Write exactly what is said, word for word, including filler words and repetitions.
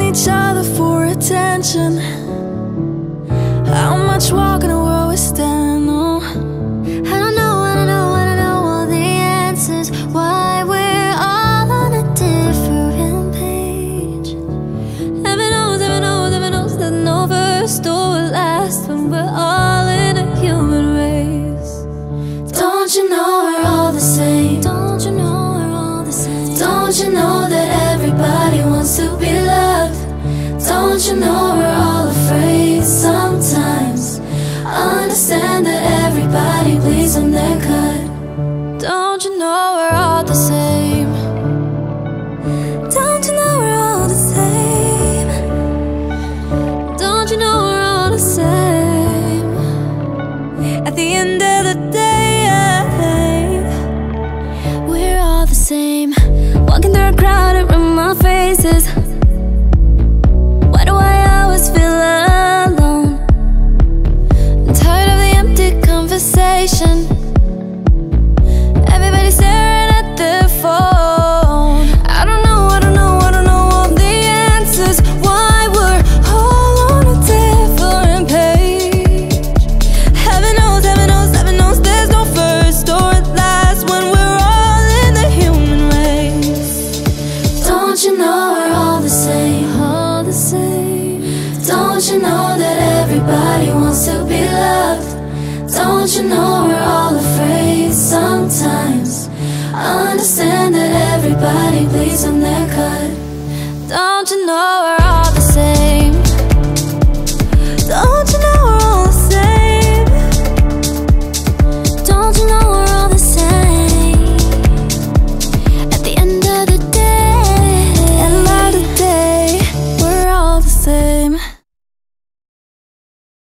each other for attention. How much walk in the world we stand on? I don't know, I don't know, I don't know all the answers. Why we're all on a different page. Heaven knows, heaven knows, heaven knows that no first or last when we're all in a human race. Don't you know we're all the same? Don't you know we're all the same? Don't you know that everybody wants to be loved? Don't you know we're all afraid sometimes? Understand that everybody bleeds when they're cut. Don't you know we're all the same? Don't you know we're all the same? Don't you know we're all the same? At the end of the day, we're all the same. Walking through a crowd and rub my faces. Why do I always feel alone? I'm tired of the empty conversation. Everybody staring at their phone. I don't know, I don't know, I don't know all the answers. Why we're all on a different page. Heaven knows, heaven knows, heaven knows there's no first or last when we're all in the human race. Don't you know we're all the same? All the same. Don't you know that everybody wants to be loved? Don't you know we're all afraid sometimes? Understand that everybody bleeds when they're cut. Don't you know